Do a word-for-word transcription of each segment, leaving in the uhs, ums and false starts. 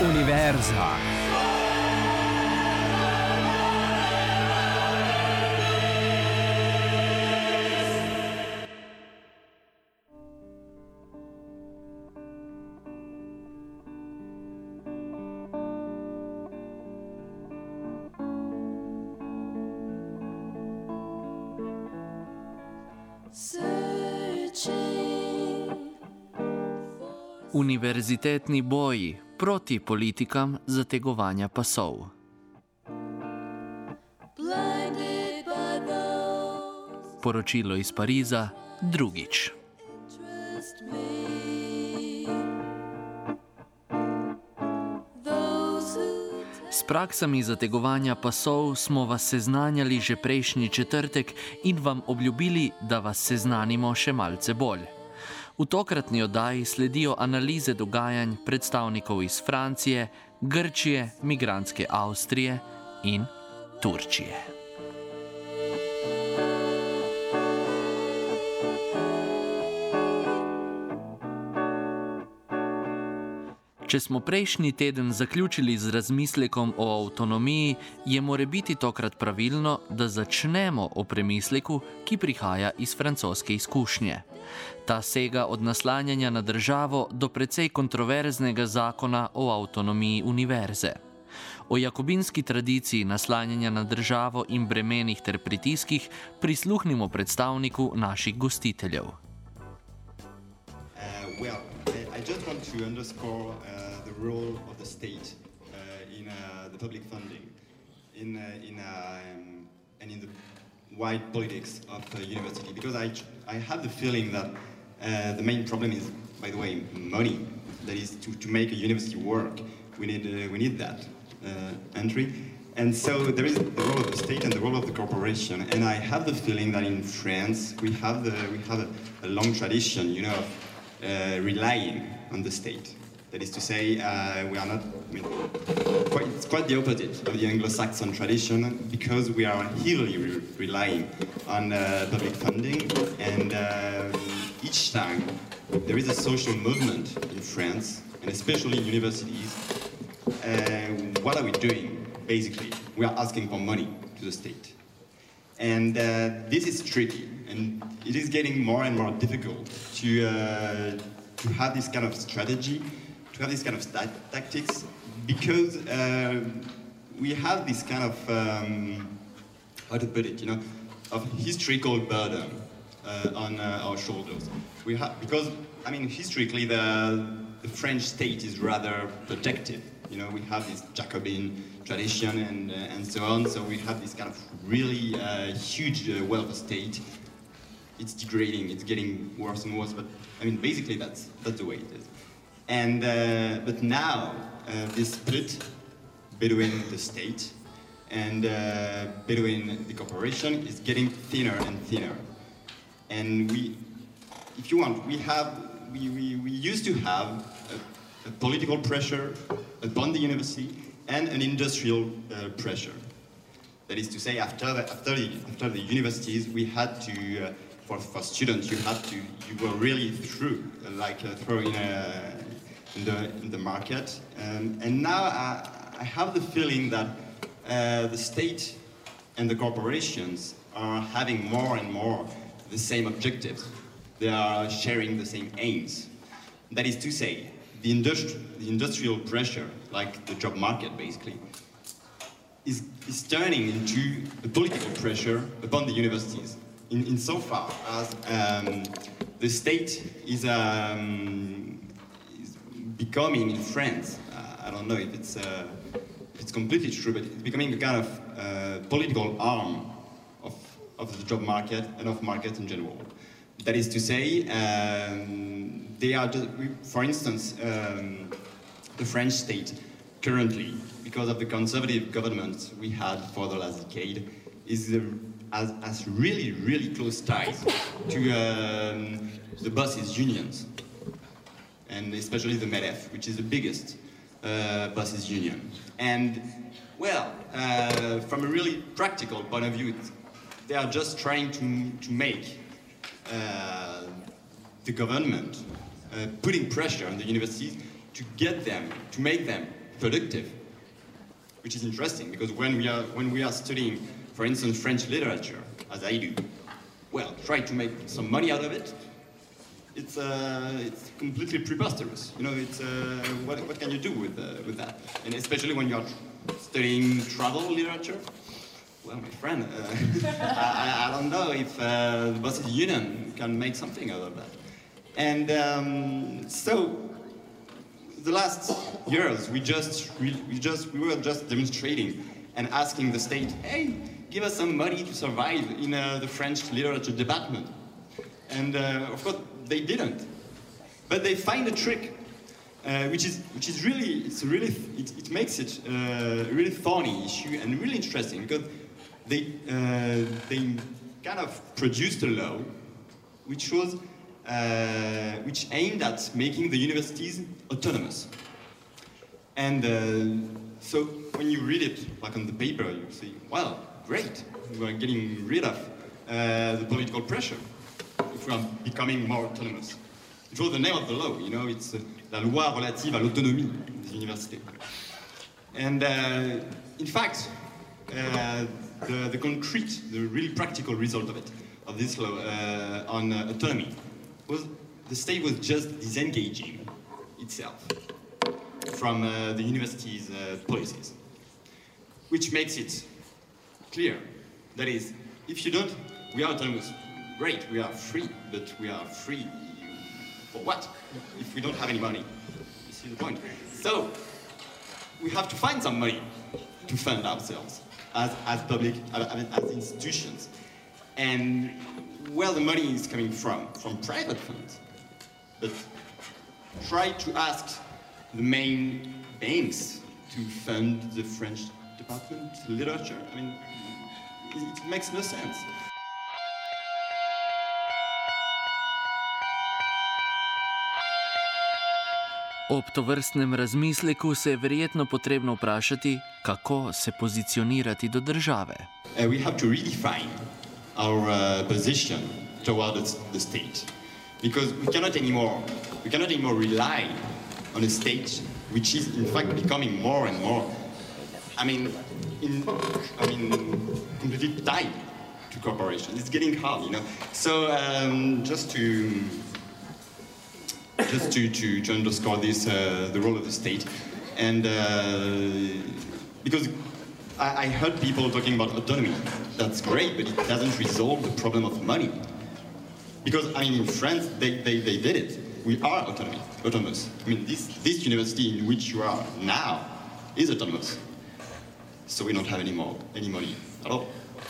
Univerza. Univerzitetni boji proti politikam zategovanja pasov. Poročilo iz Pariza, drugič. S praksami zategovanja pasov smo vas seznanjali že prejšnji četrtek in vam obljubili, da vas seznanimo še malce bolj. V tokratni oddaji sledijo analize dogajanj predstavnikov iz Francije, Grčije, migrantske Avstrije in Turčije. Če smo prejšnji teden zaključili z razmislekom o avtonomiji, je morebiti tokrat pravilno, da začnemo o premisleku, ki prihaja iz francoske izkušnje. Ta sega od naslanjanja na državo do precej kontroverznega zakona o avtonomiji univerze. O jakobinski tradiciji naslanjanja na državo in bremenih ter pritiskih prisluhnimo predstavniku naših gostiteljev. Uh, well, I just want to underscore uh, the role of the state uh, in uh, the public funding in, uh, in, uh, um, and in the wide politics of the university, because I, I have the feeling that uh, the main problem is, by the way, money. That is, to, to make a university work, we need, uh, we need that uh, entry. And so there is the role of the state and the role of the corporation. And I have the feeling that in France, we have, the, we have a, a long tradition, you know, of uh, relying on the state. That is to say, uh, we are not, I mean, quite, it's quite the opposite of the Anglo-Saxon tradition, because we are heavily re relying on uh, public funding, and uh, each time there is a social movement in France, and especially in universities, uh, what are we doing? Basically, we are asking for money to the state. And uh, this is tricky, and it is getting more and more difficult to, uh, to have this kind of strategy, to have this kind of tactics, because uh, we have this kind of, um, how to put it, you know, of historical burden uh, on uh, our shoulders. We have, because, I mean, historically the, the French state is rather protective. You know, we have this Jacobin tradition and, uh, and so on, so we have this kind of really uh, huge uh, welfare state. It's degrading, it's getting worse and worse, but I mean, basically that's, that's the way it is. And, uh, but now, uh, this split between the state and uh, between the corporation is getting thinner and thinner. And we, if you want, we have, we, we, we used to have a, a political pressure upon the university and an industrial uh, pressure. That is to say, after the, after the, after the universities, we had to, uh, for, for students, you had to, you were really through, uh, like uh, throwing a, In the, in the market, um, and now I, I have the feeling that uh, the state and the corporations are having more and more the same objectives. They are sharing the same aims. That is to say, the, industri the industrial pressure, like the job market basically, is, is turning into the political pressure upon the universities, in, in so far as um, the state is um, becoming in France, uh, I don't know if it's, uh, if it's completely true, but it's becoming a kind of uh, political arm of, of the job market and of market in general. That is to say, um, they are just, we, for instance, um, the French state currently, because of the conservative government we had for the last decade, is uh, has, has really, really close ties to um, the buses unions. And especially the MEDEF, which is the biggest uh, buses union. And, well, uh, from a really practical point of view, they are just trying to, to make uh, the government uh, putting pressure on the universities to get them, to make them productive, which is interesting because when we are when we are studying, for instance, French literature, as I do, well, try to make some money out of it. It's uh, it's completely preposterous. You know, it's uh, what what can you do with uh, with that? And especially when you are studying travel literature. Well, my friend, uh, I, I don't know if uh, the Boston Union can make something out of that. And um, so, the last years, we just we, we just we were just demonstrating and asking the state, hey, give us some money to survive in uh, the French literature department. And uh, of course, they didn't. But they find a trick, uh, which is which is really it's really it, it makes it uh, a really thorny issue and really interesting because they uh, they kind of produced a law which was uh, which aimed at making the universities autonomous. And uh, so when you read it like on the paper, you say, "Well, great, we're getting rid of uh, the political pressure if we are becoming more autonomous." It was the name of the law, you know, it's uh, la loi relative à l'autonomie des universités. And uh, in fact, uh, the, the concrete, the really practical result of it, of this law uh, on uh, autonomy, was the state was just disengaging itself from uh, the university's uh, policies, which makes it clear. That is, if you don't, we are autonomous. Great, we are free, but we are free for what? If we don't have any money. You see the point? So, we have to find some money to fund ourselves as, as public, as, as institutions. And where the money is coming from? From private funds. But try to ask the main banks to fund the French department literature. I mean, it, it makes no sense. Ob tovrstnem razmisleku se je verjetno potrebno vprašati, kako se pozicionirati do države. Uh, we have to redefine our uh, position towards the state, because we cannot anymore we cannot anymore rely on a state which is in fact becoming more and more, I mean, in, I mean, completely tied to corporations. It's getting hard, you know. So um, just to. Just to, to, to underscore this, uh, the role of the state. And uh, because I, I heard people talking about autonomy. That's great, but it doesn't resolve the problem of money. Because, I mean, in France, they, they, they did it. We are autonomy, autonomous. I mean, this, this university in which you are now is autonomous. So we don't have any more, any money at all.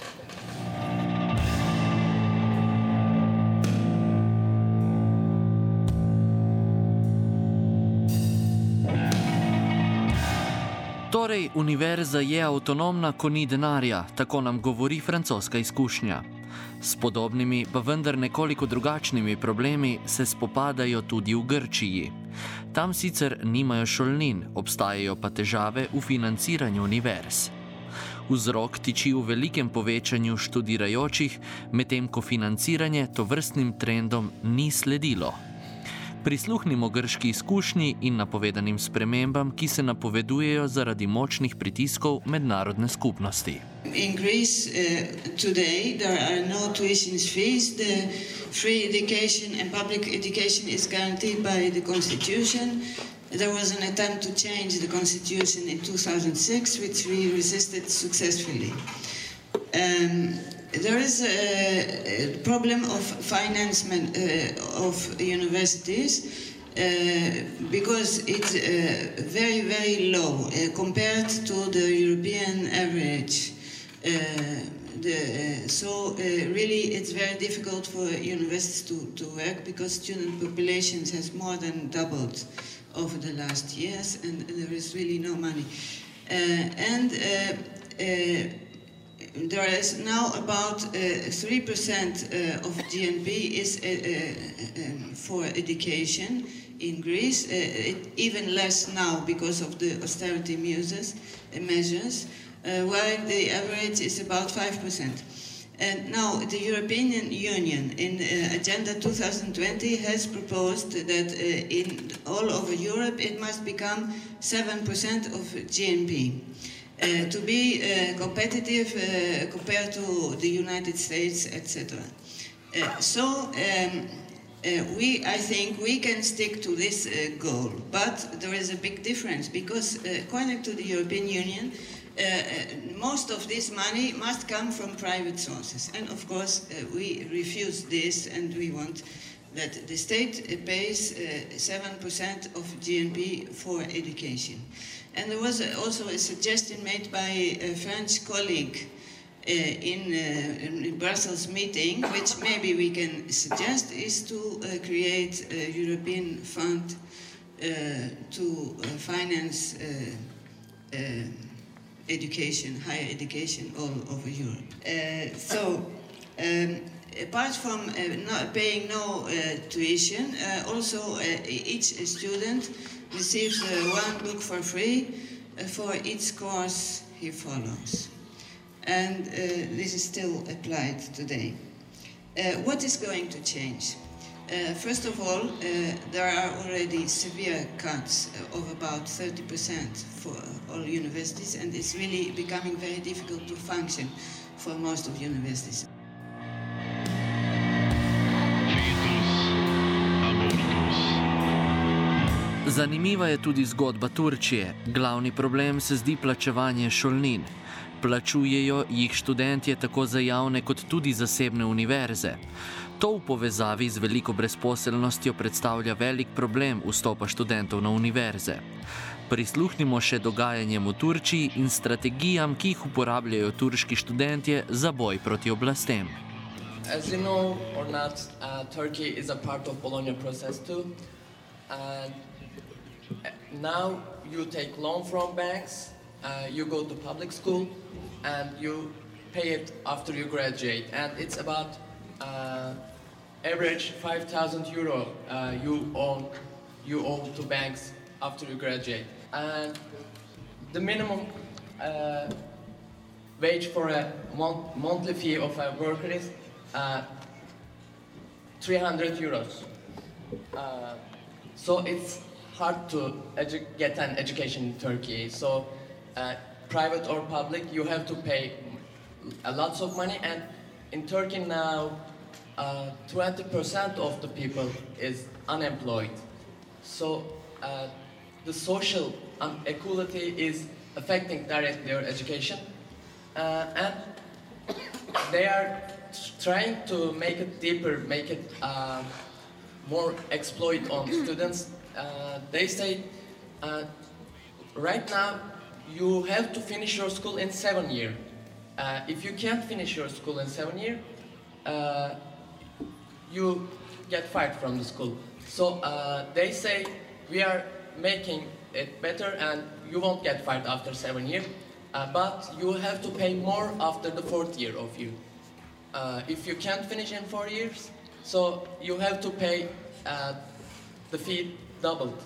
Torej, univerza je avtonomna, ko ni denarja, tako nam govori francoska izkušnja. S podobnimi, pa vendar nekoliko drugačnimi problemi se spopadajo tudi v Grčiji. Tam sicer nimajo šolnin, obstajajo pa težave v financiranju univerz. Vzrok tiči v velikem povečanju študirajočih, medtem ko financiranje tovrstnim trendom ni sledilo. Prisluhnimo grški izkušnji in napovedanim spremembam, ki se napovedujejo zaradi močnih pritiskov mednarodne skupnosti. In Greece uh, today there are no tuition fees. The free education and public education is guaranteed by the constitution. There was an attempt to change the constitution in two thousand six, which we resisted successfully. Um, There is a problem of financement uh, of universities uh, because it's uh, very, very low uh, compared to the European average. Uh, the, uh, so uh, really it's very difficult for universities to, to work because student populations has more than doubled over the last years and there is really no money. Uh, and uh, uh, There is now about uh, three percent uh, of G N P is uh, uh, for education in Greece, uh, it, even less now because of the austerity measures, uh, measures uh, while the average is about five percent. And now the European Union in uh, Agenda two thousand twenty has proposed that uh, in all over Europe it must become seven percent of G N P uh, to be uh, competitive uh, compared to the United States, et cetera. Uh, so um, uh, we, I think we can stick to this uh, goal, but there is a big difference because uh, according to the European Union, Uh, most of this money must come from private sources. And of course, uh, we refuse this and we want that the state uh, pays uh, seven percent of G N P for education. And there was also a suggestion made by a French colleague uh, in, uh, in Brussels meeting, which maybe we can suggest, is to uh, create a European fund uh, to uh, finance uh, uh, education, higher education all over Europe. Uh, so, um, apart from uh, not paying no uh, tuition, uh, also uh, each student receives uh, one book for free uh, for each course he follows. And uh, this is still applied today. Uh, what is going to change? Uh, first of all, uh, there are already severe cuts of about thirty percent for all universities, and it's really becoming very difficult to function for most of universities. Zanimiva je tudi zgodba Turčije. Glavni problem se zdi plačevanje šolnin. Plačujejo jih študentje tako za javne kot tudi zasebne univerze. To v povezavi z veliko brezposelnostjo predstavlja velik problem vstopa študentov na univerze. Prisluhnimo še dogajanjem v Turčiji in strategijam, ki jih uporabljajo turški študentje za boj proti oblastem. As you know or not, uh, Turkey is a part of Bologna process too. Uh, now you take loan from banks, uh, you go to public school, and you pay it after you graduate. And it's about Uh, average five thousand euro uh, you own you owe to banks after you graduate, and the minimum uh, wage for a mon monthly fee of a worker is uh, three hundred euros. Uh, so it's hard to get an education in Turkey. So uh, private or public, you have to pay a lots of money. And in Turkey now, uh, twenty percent of the people is unemployed. So uh, the social inequality is affecting directly their education. Uh, and they are trying to make it deeper, make it uh, more exploit on students. Uh, they say, uh, right now, you have to finish your school in seven years. Uh, if you can't finish your school in seven years, uh, you get fired from the school. So uh, they say, we are making it better and you won't get fired after seven years, uh, but you have to pay more after the fourth year of you. Uh, if you can't finish in four years, so you have to pay uh, the fee doubled.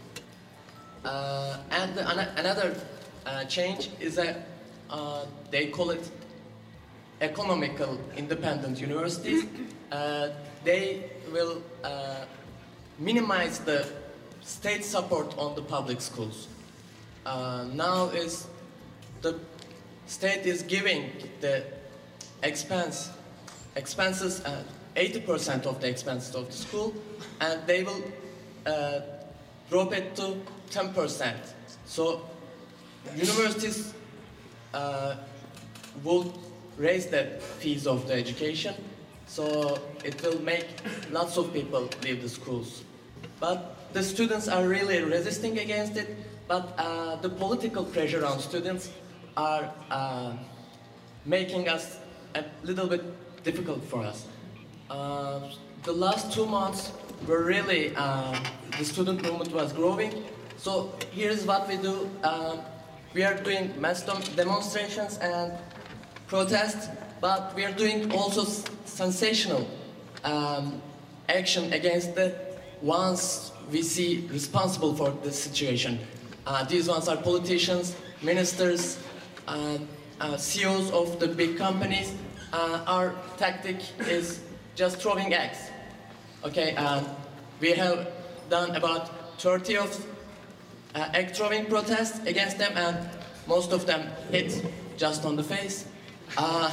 Uh, and an another uh, change is that uh, they call it economical independent universities. Uh, they will uh, minimize the state support on the public schools. Uh, now is the state is giving the expense expenses at eighty percent of the expenses of the school, and they will uh, drop it to ten percent. So universities uh, will raise the fees of the education, so it will make lots of people leave the schools. But the students are really resisting against it, but uh, the political pressure on students are uh, making us a little bit difficult for us. Uh, the last two months were really, uh, the student movement was growing. So here's what we do. Uh, we are doing mass demonstrations and protests, but we are doing also sensational um, action against the ones we see responsible for this situation. Uh, these ones are politicians, ministers, uh, uh, C E Os of the big companies, uh, our tactic is just throwing eggs. Okay, um, we have done about thirty of uh, egg throwing protests against them, and most of them hit just on the face. Uh,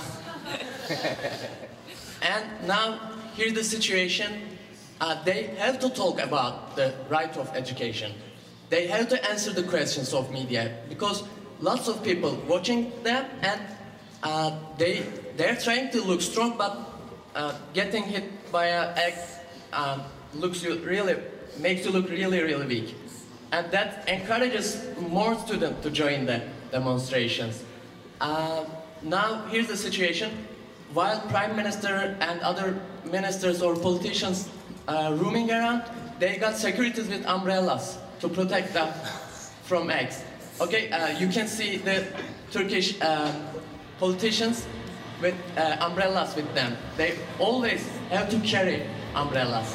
and now here's the situation. Uh, they have to talk about the right of education. They have to answer the questions of media, because lots of people watching them, and uh, they they're trying to look strong, but uh, getting hit by an egg um, looks you really makes you look really really weak, and that encourages more students to join the demonstrations. Uh, now here's the situation: while Prime Minister and other ministers or politicians uh, roaming around, they got securities with umbrellas to protect them from eggs. Okay, uh, you can see the Turkish uh, politicians with uh, umbrellas with them. They always have to carry umbrellas.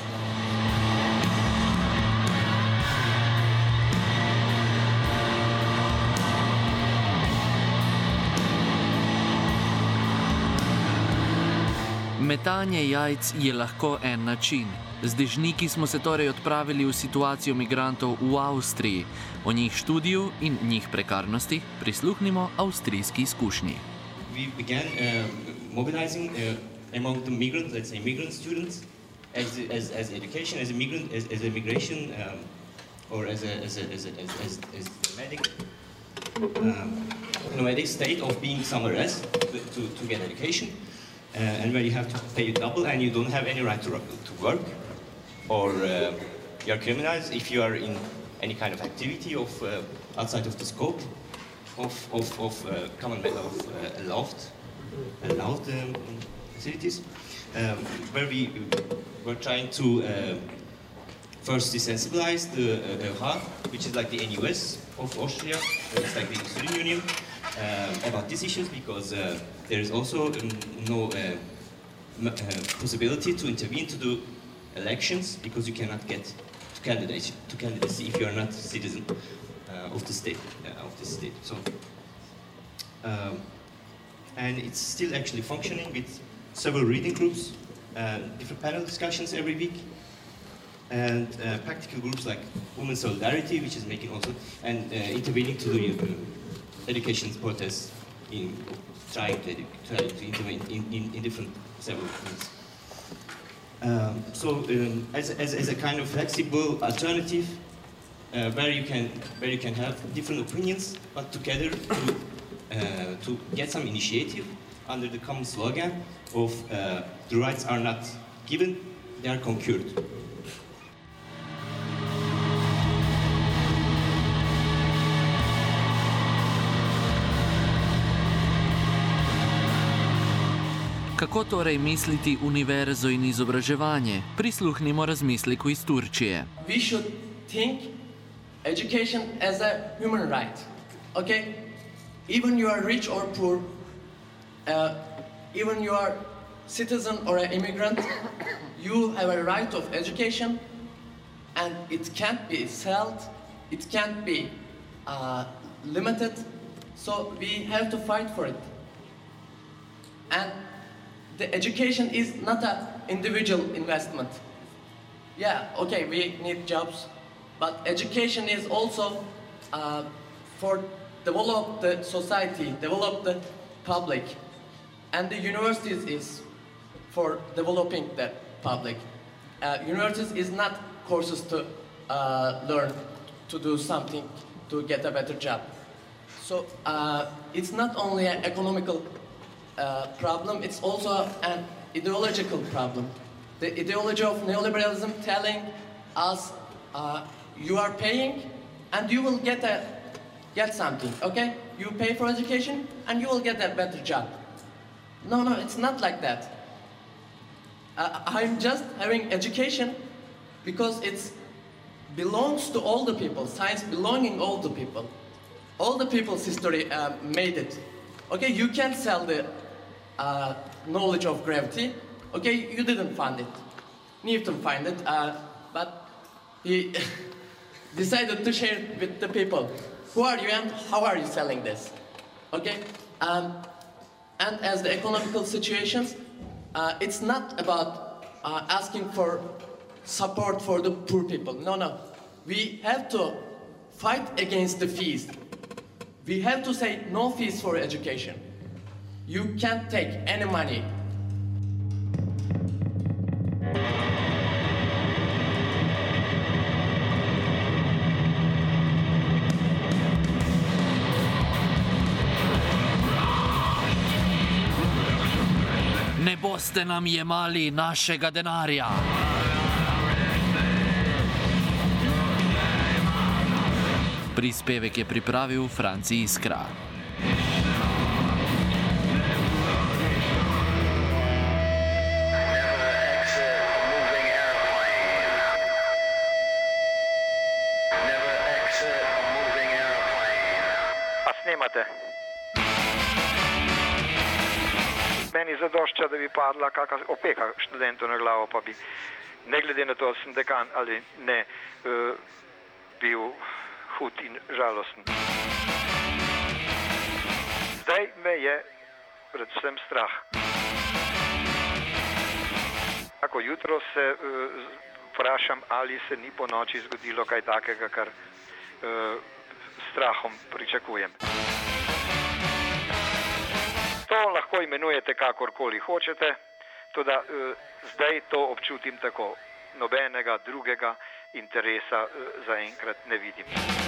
Metanje jajc je lahko en način. Z dežniki smo se torej odpravili v situacijo migrantov v Avstriji. O njih študiju in njih prekarnosti prisluhnimo avstrijski izkušnji. We began uh, mobilizing uh, among the migrant, let's say migrant students, as as, as education, as a migrant, as, as a migration, um, or as a as a as a, as, as, as nomadic, um, nomadic state of being somewhere else to to, to get education, uh, and where you have to pay double and you don't have any right to to work, or uh, you are criminalized if you are in any kind of activity of uh, outside of the scope of, of, of uh, common of uh, allowed, allowed um, facilities, um, where we were trying to uh, first desensibilize the uh, E H A, which is like the N U S of Austria, it's like the student union, uh, about these issues, because uh, there is also um, no uh, m uh, possibility to intervene to do elections, because you cannot get to candidacy, to candidacy if you are not a citizen uh, of the state, uh, of the state. So, um, and it's still actually functioning with several reading groups, uh, different panel discussions every week, and uh, practical groups like Women's Solidarity, which is making also, and uh, intervening to the uh, education protests, in trying to, try to intervene in, in, in different several things. Um, so, um, as, as, as a kind of flexible alternative, uh, where you can where you can have different opinions, but together to uh, to get some initiative under the common slogan of uh, the rights are not given, they are conquered. Kako torej misliti univerzo in izobraževanje? Prisluhnimo razmisleku iz Turčije. We should think education as a human right. Okay? Even you are rich or poor, uh, even you are citizen or an immigrant, you have a right of education, and it can't be sold, it can't be uh, limited, so we have to fight for it. And the education is not an individual investment. Yeah, okay, we need jobs, but education is also uh, for develop the society, develop the public, and the universities is for developing the public. Uh, universities is not courses to uh, learn to do something to get a better job. So uh, it's not only an economical Uh, problem, it's also an ideological problem. The ideology of neoliberalism telling us uh, you are paying and you will get a get something, okay? You pay for education and you will get a better job. No, no, it's not like that. Uh, I'm just having education because it belongs to all the people. Science belonging all the people. All the people's history uh, made it. Okay, you can't sell the uh, knowledge of gravity. Okay, you didn't find it. Newton found it, uh, but he decided to share it with the people. Who are you and how are you selling this? Okay, um, And as the economical situations, uh, it's not about uh, asking for support for the poor people. No, no. We have to fight against the fees. We have to say no fees for education. You can't take any money. Ne boste nam jemali našega denarja. Prispevek je pripravil Franci Iskra. A snemate? Meni zadošča, da bi padla kakšna opeka študentov na glavo, pa bi, ne glede na to, ali sem dekan ali ne, uh, bil hud in žalosten. Zdaj me je predvsem strah. Tako jutro se uh, vprašam, ali se ni po noči zgodilo kaj takega, kar uh, strahom pričakujem. To lahko imenujete kakorkoli hočete, tudi uh, zdaj to občutim tako. Nobenega drugega interesa uh, zaenkrat ne vidim.